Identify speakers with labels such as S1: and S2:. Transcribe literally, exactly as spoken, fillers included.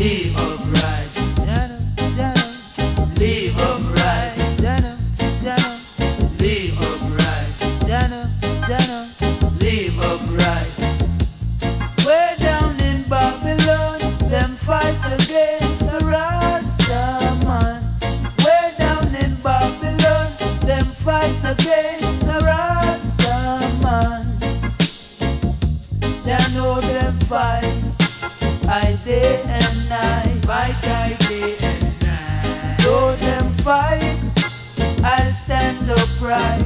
S1: live upright.
S2: Jano, Jano,
S1: Live upright.
S2: Jano, Jano,
S1: Live upright.
S2: Jano, Jano.
S1: Live upright.
S2: Way down in Babylon, them fight against the Rasta man. Way down in Babylon, them fight against the Rasta man. They know them fight, I day and night.
S1: Fight I day and night.
S2: Though them fight, I'll stand upright.